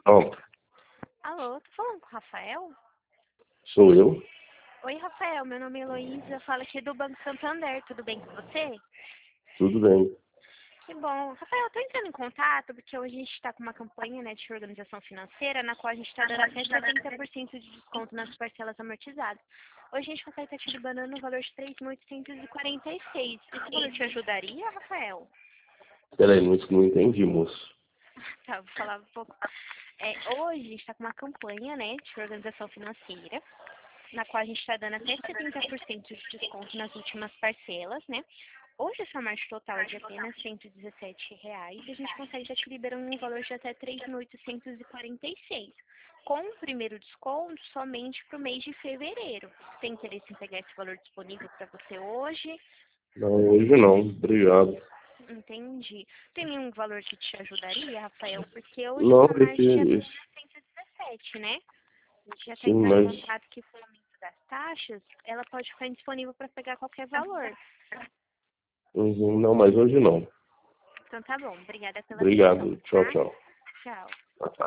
Pronto, Alô, tô falando com o Rafael? sou eu. Oi, Rafael, meu nome é Heloísa, falo aqui do Banco Santander, tudo bem com você? Tudo bem. Que bom. Rafael, eu tô entrando em contato porque hoje a gente está com uma campanha, né, de organização financeira, na qual a gente está dando até 70% de desconto nas parcelas amortizadas. Hoje a gente consegue estar te liberando no valor de 3.846. Esse valor te ajudaria, Rafael? Peraí, não entendi, moço. Tá, vou falar um pouco. Hoje a gente está com uma campanha, né, de organização financeira, na qual a gente está dando até 70% de desconto nas últimas parcelas, né? Hoje essa margem total é de apenas R$ 117 e a gente consegue já te liberando um valor de até 3.846. Com o primeiro desconto somente para o mês de fevereiro. Tem interesse em pegar esse valor disponível para você hoje? Não, hoje não. Obrigado. Entendi. Tem nenhum valor que te ajudaria, Rafael? Porque hoje Não, essa margem é apenas esse, 117, né? A gente já está sim, entrando em mas contato que com o aumento das taxas, ela pode ficar disponível para pegar qualquer valor. não, mas hoje não. Então tá bom, obrigada pela atenção, Obrigado. Tchau, tá? tchau. Tchau.